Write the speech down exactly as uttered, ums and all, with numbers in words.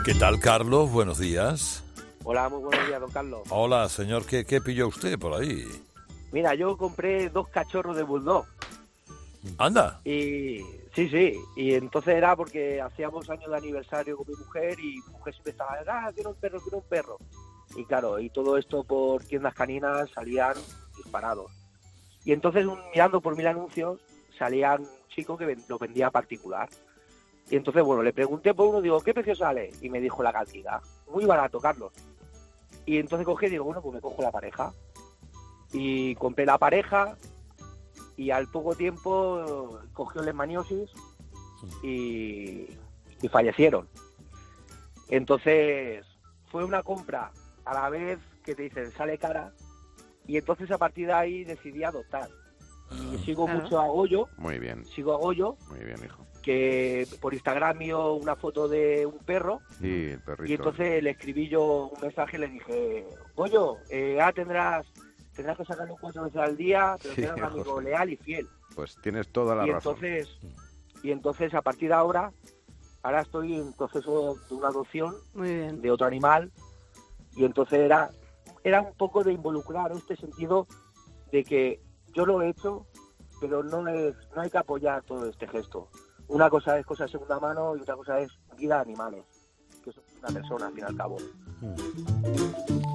¿Qué tal, Carlos? Buenos días. Hola, muy buenos días, don Carlos. Hola, señor. ¿Qué, qué pilló usted por ahí? Mira, yo compré dos cachorros de bulldog. ¿Anda? Y sí, sí. Y entonces era porque hacíamos años de aniversario con mi mujer y mi mujer siempre estaba, ah, quiero un perro, quiero un perro. Y claro, y todo esto por tiendas caninas salían disparados. Y entonces, un, mirando por mil anuncios, salía un chico que ven, lo vendía a particular. Y entonces, bueno, le pregunté por uno, digo, ¿qué precio sale? Y me dijo la cantidad. Muy barato, Carlos. Y entonces cogí y digo, bueno, pues me cojo la pareja. Y compré la pareja y al poco tiempo cogió leishmaniosis y, y fallecieron. Entonces, fue una compra a la vez que te dicen, sale cara. Y entonces a partir de ahí decidí adoptar. Y sigo Claro. mucho a Goyo. Muy bien, Sigo a Goyo, muy bien, hijo. que por Instagram vio una foto de un perro. Sí, el perrito. Y entonces le escribí yo un mensaje y le dije, Goyo, eh, ah, tendrás, tendrás que sacarlo cuatro veces al día, pero Sí, serás un amigo José. leal y fiel. Pues tienes toda la Y razón. entonces, y entonces a partir de ahora, ahora estoy en proceso de una adopción Muy bien. de otro animal. Y entonces era, era un poco de involucrar este sentido de que yo lo he hecho, pero no es, no hay que apoyar todo este gesto. Una cosa es cosa de segunda mano y otra cosa es vida de animales, que es una persona al fin y al cabo.